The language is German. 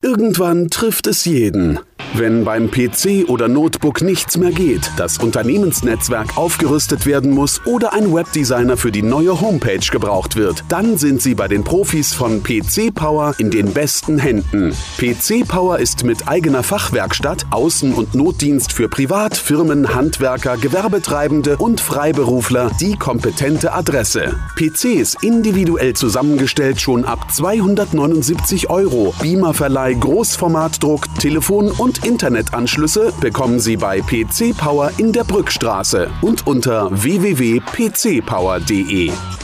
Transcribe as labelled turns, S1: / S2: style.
S1: Irgendwann trifft es jeden. Wenn beim PC oder Notebook nichts mehr geht, das Unternehmensnetzwerk aufgerüstet werden muss oder ein Webdesigner für die neue Homepage gebraucht wird, dann sind Sie bei den Profis von PC Power in den besten Händen. PC Power ist mit eigener Fachwerkstatt, Außen- und Notdienst für Privat-, Firmen-, Handwerker, Gewerbetreibende und Freiberufler die kompetente Adresse. PCs individuell zusammengestellt schon ab 279 €. Beamerverleih, Großformatdruck, Telefon- und Internetanschlüsse bekommen Sie bei PC Power in der Brückstraße und unter www.pcpower.de.